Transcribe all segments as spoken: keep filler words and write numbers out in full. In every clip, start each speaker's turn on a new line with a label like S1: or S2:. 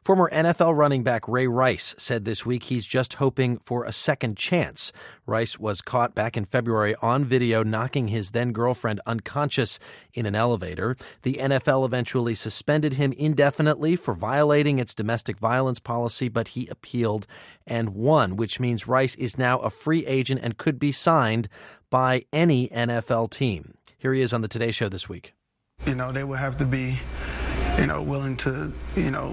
S1: Former N F L running back Ray Rice said this week he's just hoping for a second chance. Rice was caught back in February on video knocking his then-girlfriend unconscious in an elevator. The N F L eventually suspended him indefinitely for violating its domestic violence policy, but he appealed and won, which means Rice is now a free agent and could be signed by any N F L team. Here he is on the Today Show this week.
S2: You know, they would have to be, you know, willing to, you know,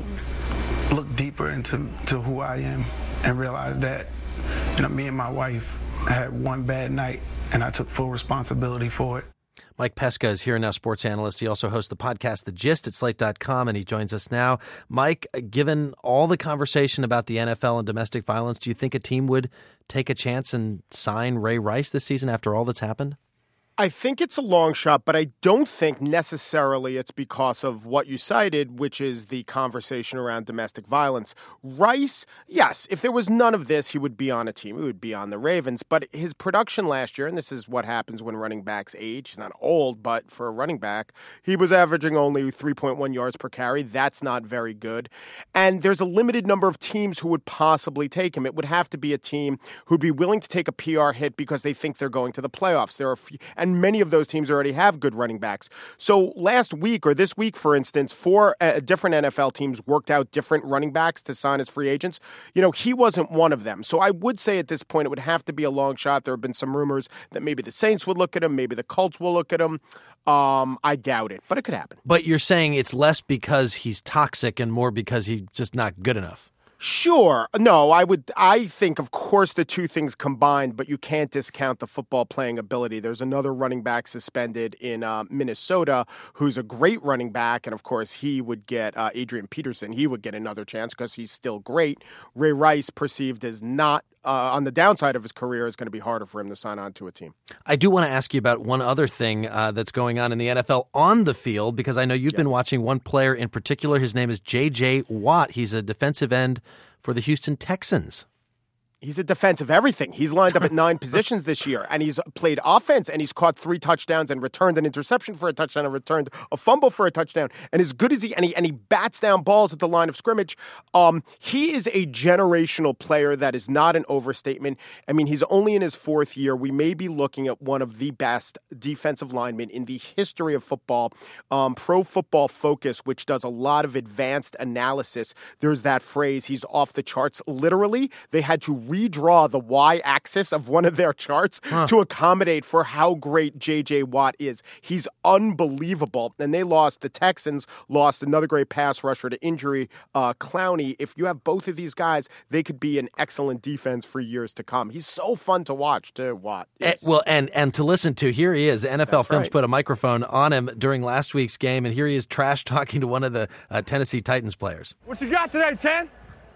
S2: look deeper into to who I am and realize that, you know, me and my wife had one bad night and I took full responsibility for it.
S1: Mike Pesca is here now, sports analyst. He also hosts the podcast The Gist at Slate dot com, and he joins us now. Mike, given all the conversation about the N F L and domestic violence, do you think a team would take a chance and sign Ray Rice this season after all that's happened?
S3: I think it's a long shot, but I don't think necessarily it's because of what you cited, which is the conversation around domestic violence. Rice, yes, if there was none of this, he would be on a team. He would be on the Ravens. But his production last year, and this is what happens when running backs age, he's not old, but for a running back, he was averaging only three point one yards per carry. That's not very good. And there's a limited number of teams who would possibly take him. It would have to be a team who'd be willing to take a P R hit because they think they're going to the playoffs. There are a few, and many of those teams already have good running backs. So last week or this week, for instance, four uh, different N F L teams worked out different running backs to sign as free agents. You know, he wasn't one of them. So I would say at this point it would have to be a long shot. There have been some rumors that maybe the Saints would look at him, maybe the Colts will look at him. Um, I doubt it, but it could happen.
S1: But you're saying it's less because he's toxic and more because he's just not good enough.
S3: Sure. No, I would. I think, of course, the two things combined, but you can't discount the football playing ability. There's another running back suspended in uh, Minnesota who's a great running back. And of course, he would get uh, Adrian Peterson. He would get another chance because he's still great. Ray Rice, perceived as not uh, on the downside of his career, is going to be harder for him to sign on to a team.
S1: I do want to ask you about one other thing uh, that's going on in the N F L on the field, because I know you've yeah. been watching one player in particular. His name is J J Watt. He's a defensive end for the Houston Texans.
S3: He's a defensive everything. He's lined up at nine positions this year, and he's played offense, and he's caught three touchdowns and returned an interception for a touchdown and returned a fumble for a touchdown. And as good as he and he and he bats down balls at the line of scrimmage, um, he is a generational player. That is not an overstatement. I mean, he's only in his fourth year. We may be looking at one of the best defensive linemen in the history of football. Um, Pro Football Focus, which does a lot of advanced analysis, there's that phrase, he's off the charts. Literally, they had to redraw the y-axis of one of their charts huh. to accommodate for how great J J Watt is. He's unbelievable. And they lost, the Texans lost another great pass rusher to injury, uh, Clowney. If you have both of these guys, they could be an excellent defense for years to come. He's so fun to watch, too, Watt.
S1: And, well, and, and to listen to, here he is. N F L
S3: That's
S1: Films
S3: right.
S1: put a microphone on him during last week's game, and here he is trash talking to one of the uh, Tennessee Titans players.
S4: What you got today, ten?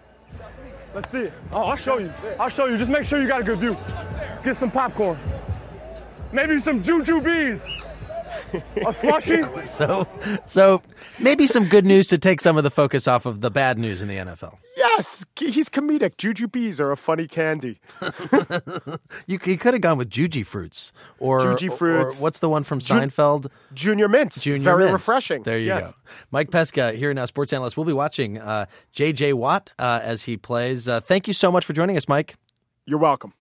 S4: Let's see it. Oh, I'll show you. I'll show you. Just make sure you got a good view. Get some popcorn. Maybe some jujubes. A slushy.
S1: so, so maybe some good news to take some of the focus off of the bad news in the N F L.
S3: Yes, he's comedic. Jujubes are a funny candy.
S1: you, you could have gone with Juji Fruits. Or,
S3: Juji Fruits.
S1: Or what's the one from Seinfeld?
S3: Ju- Junior Mints.
S1: Junior
S3: Very
S1: Mints.
S3: refreshing.
S1: There you
S3: yes.
S1: go. Mike Pesca here now, sports analyst. We'll be watching uh, J J Watt uh, as he plays. Uh, thank you so much for joining us, Mike.
S3: You're welcome.